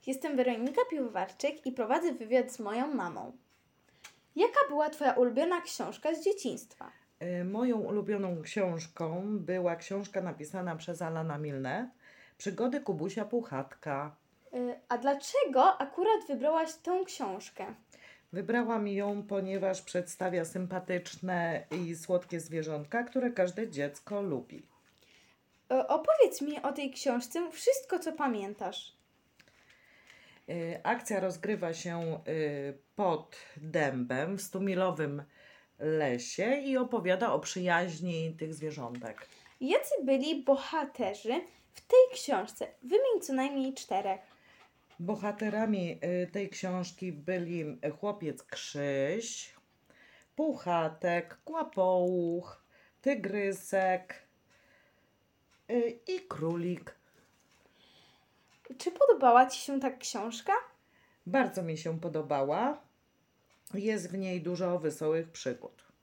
Jestem Weronika Piwowarczyk i prowadzę wywiad z moją mamą. Jaka była Twoja ulubiona książka z dzieciństwa? Moją ulubioną książką była książka napisana przez Alana Milne, Przygody Kubusia Puchatka. A dlaczego akurat wybrałaś tę książkę? Wybrałam ją, ponieważ przedstawia sympatyczne i słodkie zwierzątka, które każde dziecko lubi. Opowiedz mi o tej książce wszystko, co pamiętasz. Akcja rozgrywa się pod dębem w 100-milowym lesie i opowiada o przyjaźni tych zwierzątek. Jacy byli bohaterzy w tej książce? Wymień co najmniej 4. Bohaterami tej książki byli chłopiec Krzyś, Puchatek, Kłapołuch, Tygrysek i Królik. Czy podobała Ci się ta książka? Bardzo mi się podobała. Jest w niej dużo wesołych przygód.